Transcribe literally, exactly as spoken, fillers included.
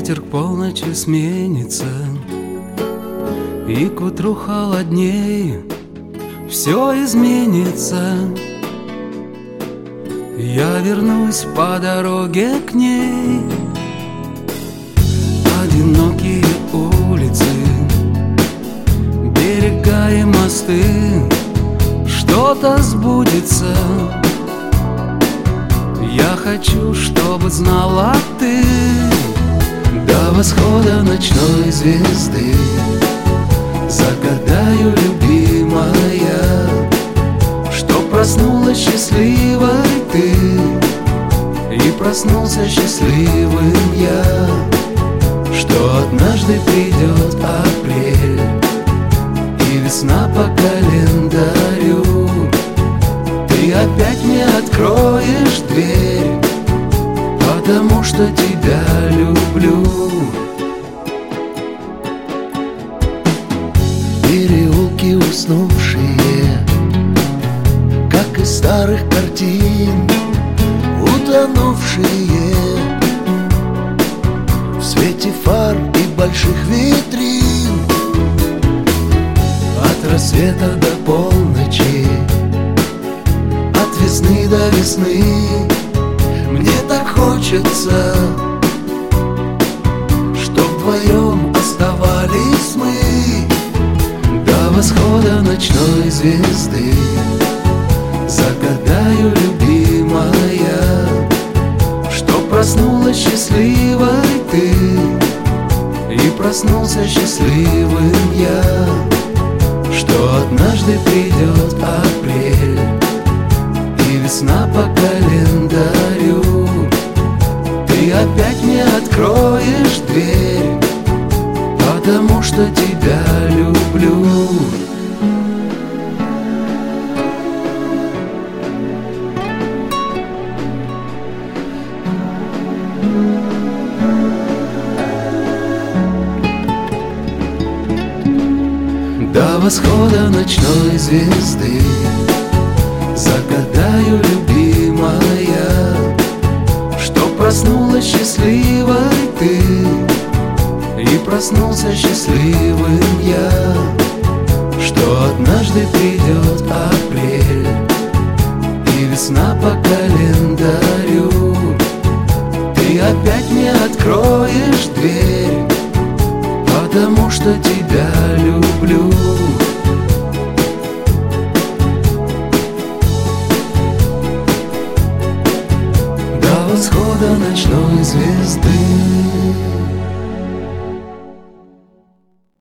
ветер к полночи сменится, и к утру холодней все изменится. Я вернусь по дороге к ней. Одинокие улицы, берега и мосты, что-то сбудется. Я хочу, чтобы знала ты, до восхода ночной звезды загадаю, любимая, что проснулась счастливой ты, и проснулся счастливым я, что однажды придет апрель и весна по календарю. Ты опять мне откроешь дверь, потому что тебя люблю. Переулки уснувшие, как из старых картин, утонувшие в свете фар и больших витрин. От рассвета до полночи, от весны до весны, мне так хочется, чтоб вдвоем оставались мы до восхода ночной звезды. Загадаю, любимая, что проснулась счастливой ты, и проснулся счастливым я, что однажды придет апрель и весна по календарю. Ты опять мне откроешь дверь, потому что тебя люблю. До восхода ночной звезды загадаю, любимая, что проснулась счастливой ты, и проснулся счастливым я, что однажды придет апрель и весна по календарю. Ты опять мне откроешь дверь, потому что тебя люблю. До восхода ночной звезды.